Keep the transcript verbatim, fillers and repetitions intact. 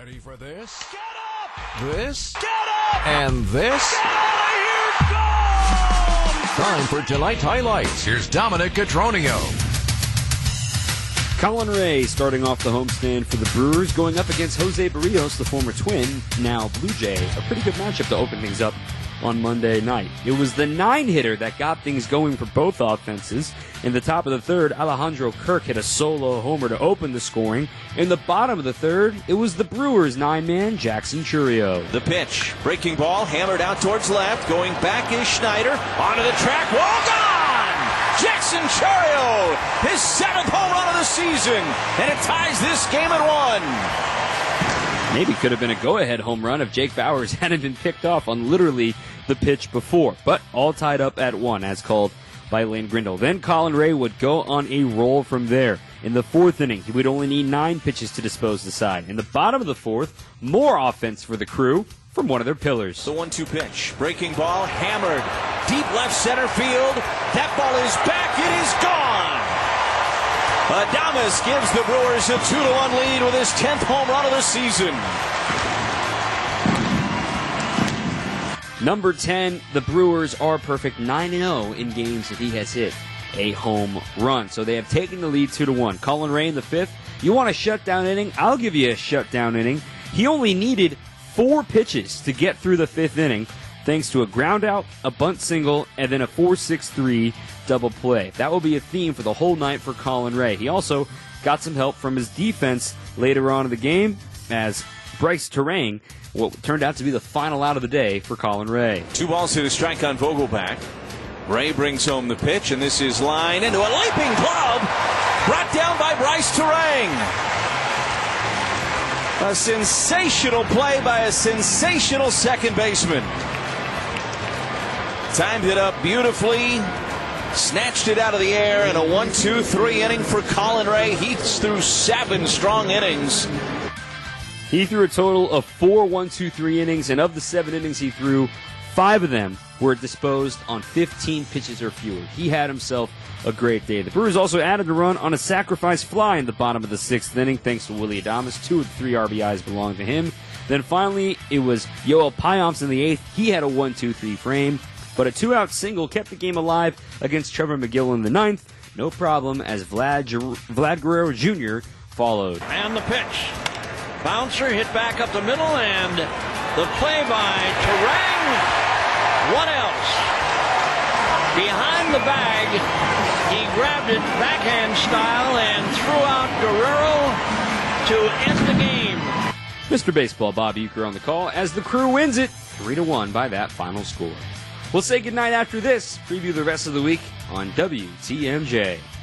Ready for this? Get up! This? Get up! And this? Get out of here! Go! Time for tonight's highlights. Here's Dominic Cotroneo. Colin Ray starting off the homestand for the Brewers, going up against Jose Barrios, the former Twin, now Blue Jay. A pretty good matchup to open things up on Monday night. It was the nine-hitter that got things going for both offenses. In the top of the third, Alejandro Kirk hit a solo homer to open the scoring. In the bottom of the third, it was the Brewers' nine-man, Jackson Chourio. The pitch, breaking ball, hammered out towards left, going back is Schneider, onto the track, wall gone! Jackson Chourio, his seventh home run of the season, and it ties this game at one. Maybe could have been a go-ahead home run if Jake Bauers hadn't been picked off on literally the pitch before. But all tied up at one, as called by Lane Grindle. Then Colin Ray would go on a roll from there. In the fourth inning, he would only need nine pitches to dispose the side. In the bottom of the fourth, more offense for the Crew from one of their pillars. The one two pitch, breaking ball, hammered, deep left center field. That ball is back, it is gone. Adames gives the Brewers a two to one lead with his tenth home run of the season. Number ten, the Brewers are perfect nine and oh in games that he has hit a home run. So they have taken the lead two to one. Colin Ray in the fifth. You want a shutdown inning? I'll give you a shutdown inning. He only needed four pitches to get through the fifth inning, thanks to a ground out, a bunt single, and then a four six three double play. That will be a theme for the whole night for Colin Ray. He also got some help from his defense later on in the game as Bryce Terang, what turned out to be the final out of the day for Colin Ray. Two balls to the strike on Vogelback. Ray brings home the pitch, and this is line into a leaping glove, brought down by Bryce Terang. A sensational play by a sensational second baseman. Timed it up beautifully, snatched it out of the air, and a one two three inning for Colin Ray. He's through seven strong innings. He threw a total of four one two three innings, and of the seven innings he threw, five of them were disposed on fifteen pitches or fewer. He had himself a great day. The Brewers also added a run on a sacrifice fly in the bottom of the sixth inning, thanks to Willy Adames. Two of the three R B Is belonged to him. Then finally, it was Yoel Payamps in the eighth. He had a one two three frame, but a two-out single kept the game alive against Trevor McGill in the ninth. No problem, as Vlad, Vlad Guerrero Junior followed. And the pitch. Bouncer hit back up the middle, and the play by Terang. What else? Behind the bag, he grabbed it backhand style and threw out Guerrero to end the game. Mister Baseball Bob Uecker on the call as the Crew wins it three to one by that final score. We'll say goodnight after this, preview the rest of the week on W T M J.